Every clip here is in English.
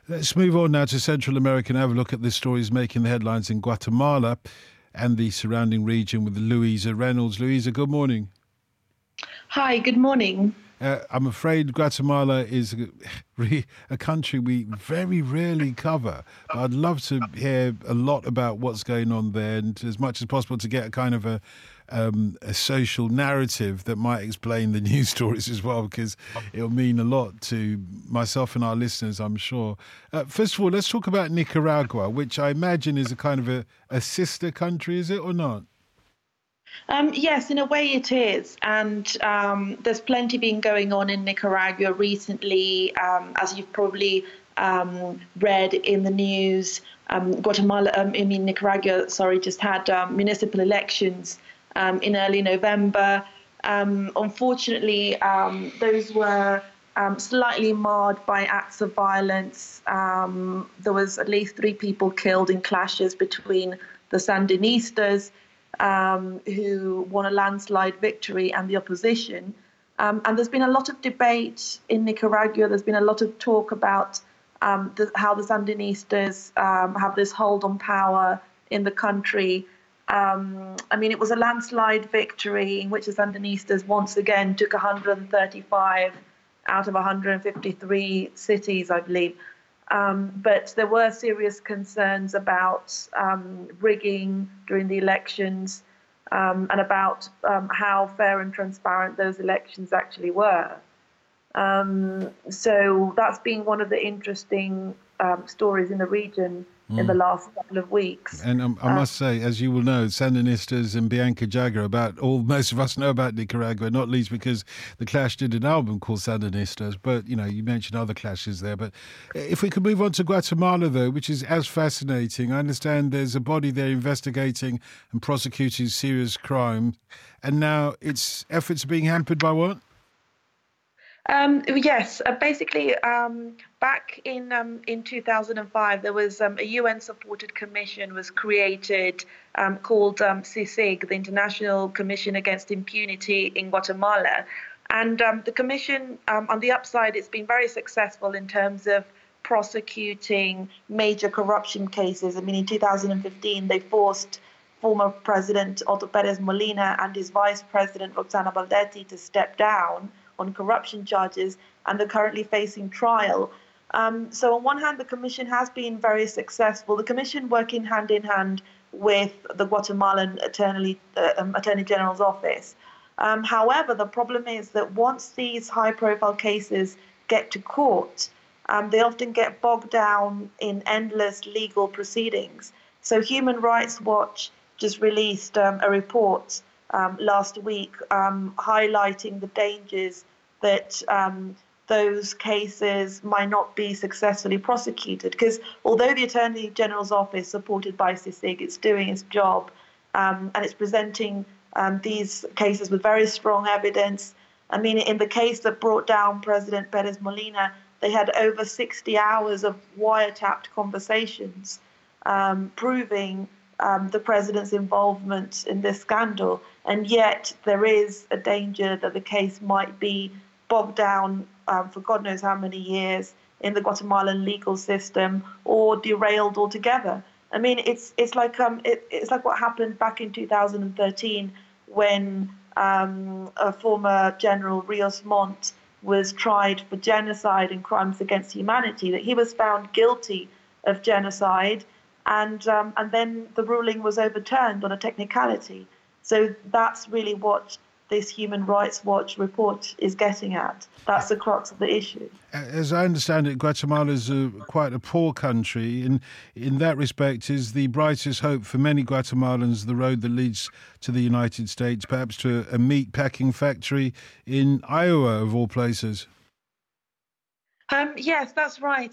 Let's move on now to Central America and have a look at the stories making the headlines in Guatemala and the surrounding region with Louisa Reynolds. Louisa, good morning. Hi, good morning. I'm afraid Guatemala is a country we very rarely cover, but I'd love to hear a lot about what's going on there, and as much as possible to get a kind of a social narrative that might explain the news stories as well, because it'll mean a lot to myself and our listeners, I'm sure. First of all, let's talk about Nicaragua, which I imagine is a kind of a sister country, is it or not? Yes, in a way it is. And there's plenty been going on in Nicaragua recently, as you've probably read in the news. Nicaragua, sorry, just had municipal elections in early November. Unfortunately, those were slightly marred by acts of violence. There was at least 3 people killed in clashes between the Sandinistas, who won a landslide victory, and the opposition. And there's been a lot of debate in Nicaragua. There's been a lot of talk about how the Sandinistas have this hold on power in the country. It was a landslide victory in which the Sandinistas once again took 135 out of 153 cities, I believe. But there were serious concerns about rigging during the elections, and about how fair and transparent those elections actually were. So that's been one of the interesting stories in the region in the last couple of weeks. And I must say, as you will know, Sandinistas and Bianca Jagger, about all most of us know about Nicaragua, not least because The Clash did an album called Sandinistas. But, you mentioned other clashes there. But if we could move on to Guatemala, though, which is as fascinating. I understand there's a body there investigating and prosecuting serious crime. And now its efforts are being hampered by what? Yes, basically, back in 2005, there was a UN-supported commission was created called CICIG, the International Commission Against Impunity in Guatemala, and the commission, on the upside, it's been very successful in terms of prosecuting major corruption cases. In 2015, they forced former President Otto Perez Molina and his Vice President Roxana Baldetti to step down on corruption charges, and they're currently facing trial. So on one hand, the Commission has been very successful. The Commission working hand in hand with the Guatemalan Attorney General's office. However, the problem is that once these high-profile cases get to court, they often get bogged down in endless legal proceedings. So Human Rights Watch just released a report last week highlighting the dangers that those cases might not be successfully prosecuted. Because although the Attorney General's office, supported by CICIG, it's doing its job, and it's presenting these cases with very strong evidence. In the case that brought down President Perez Molina, they had over 60 hours of wiretapped conversations proving the president's involvement in this scandal. And yet there is a danger that the case might be bogged down for God knows how many years in the Guatemalan legal system, or derailed altogether. It's like what happened back in 2013 when a former General Rios Montt was tried for genocide and crimes against humanity. That he was found guilty of genocide, and then the ruling was overturned on a technicality. So that's really what this Human Rights Watch report is getting at. That's the crux of the issue. As I understand it, Guatemala is quite a poor country. In that respect, is the brightest hope for many Guatemalans the road that leads to the United States, perhaps to a meat packing factory in Iowa, of all places? Yes, that's right.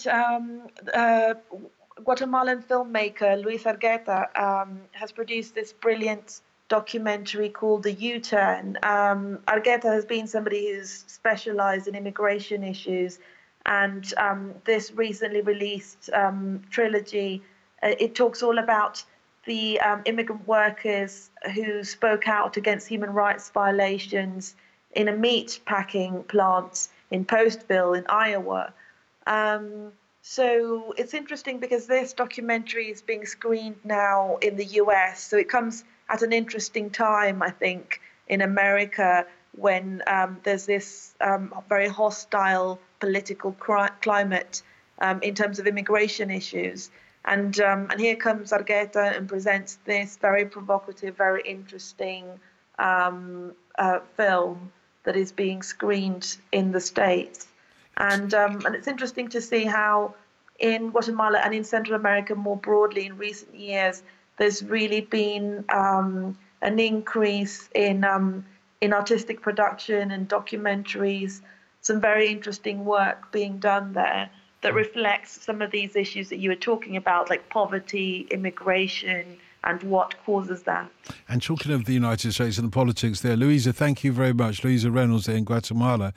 Guatemalan filmmaker Luis Argueta has produced this brilliant documentary called The U-Turn. Argueta has been somebody who's specialized in immigration issues, and this recently released trilogy, it talks all about the immigrant workers who spoke out against human rights violations in a meat packing plant in Postville in Iowa. So it's interesting because this documentary is being screened now in the US. So it comes at an interesting time, I think, in America when there's this very hostile political climate in terms of immigration issues. And here comes Argueta and presents this very provocative, very interesting film that is being screened in the States. And it's interesting to see how in Guatemala and in Central America more broadly in recent years, there's really been an increase in artistic production and documentaries, some very interesting work being done there that reflects some of these issues that you were talking about, like poverty, immigration, and what causes that. And talking of the United States and the politics there, Louisa, thank you very much. Louisa Reynolds there in Guatemala.